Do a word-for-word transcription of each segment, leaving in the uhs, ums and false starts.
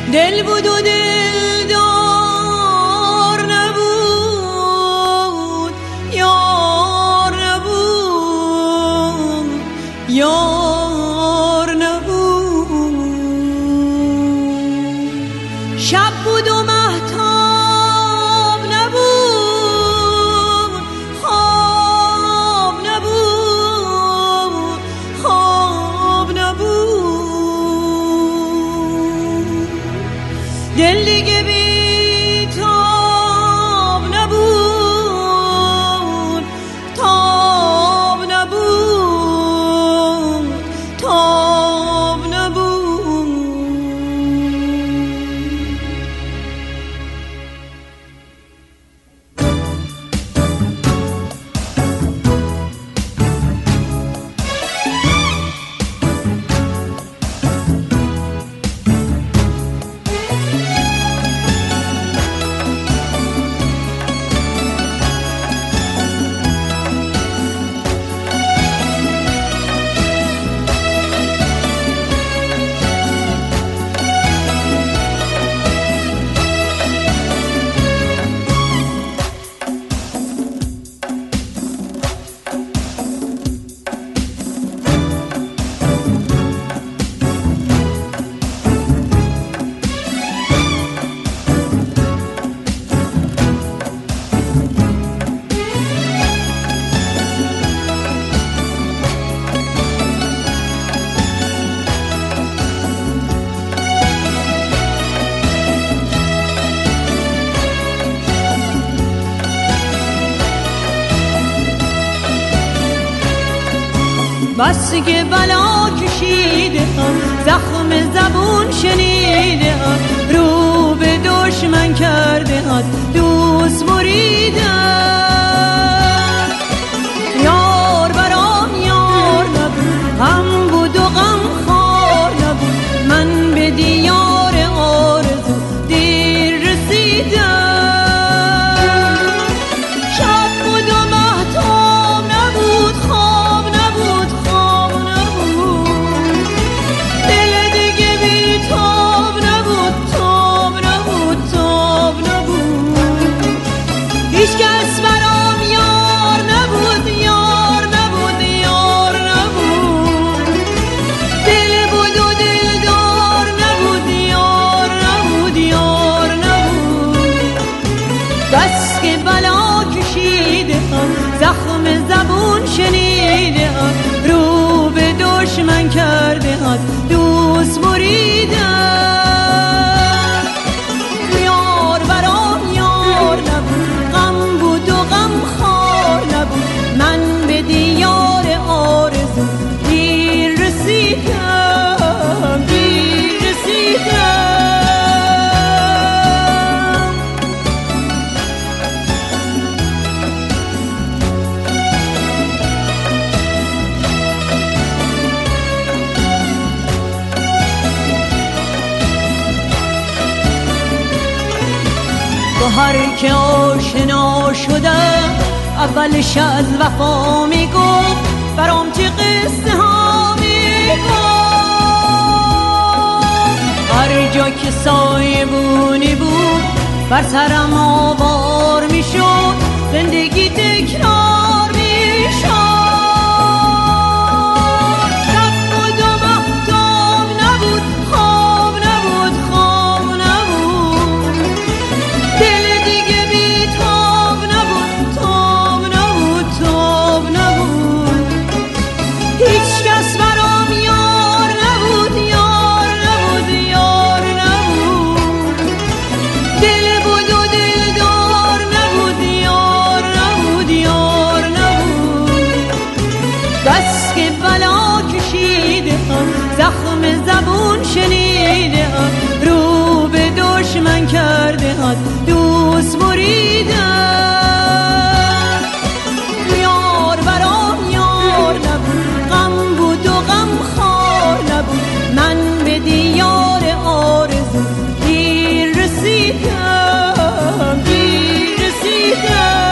دل بود و دلدار نبود، یار نبود، یار نبود. شب بود و مهتاب نبود، خواب نبود، خواب نبود. دل دیگه بی تاب نبود، تاب نبود، تاب نبود. بس که بلا کشیده ام، زخم زبون شنیده ام، رو به دشمن کرده ام، دوست بریده ام. یار برام یار نبود، غم بود و غم خوار نبود، من به دیار آرزو دیر رسیدم. زخم زبون شنیده ام، رو به دشمن کرده ام، دوست بریده ام. یار برام یار نبود، غم بود و غم خوار نبود، من به دیار آرزو دیر رسیدم، دیر رسیدم. هر که آشنا شده اولش از وفا میگفت، برام چه قصه ها میگفت. هر جا که سایه بونی بود بر سرم آوار میشد، زندگی تکرار میشد. زخم زبون شنیده ام، رو به دشمن کرده ام، دوست بریده ام. یار برام یار نبود، غم بود و غم خوار نبود، من به دیار آرزو دیر رسیدم، دیر رسیدم.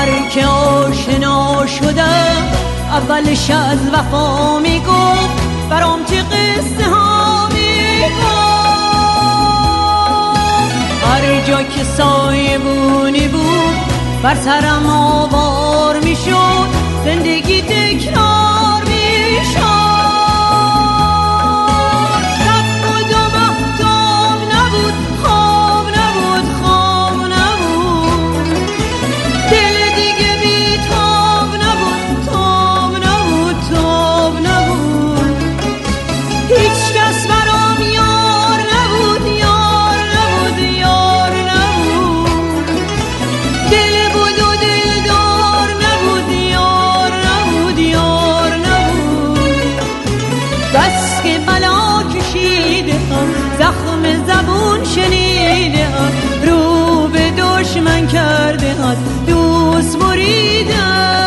هر که آشنا شده اولش از وفا میگفت برام چه قصه ها میگفت. هر جا که سایبونی بود بر سرم آوار میشد، زندگی تکرار میشد. زخم زبون شنیده رو به دشمن کرده، دوست بریده.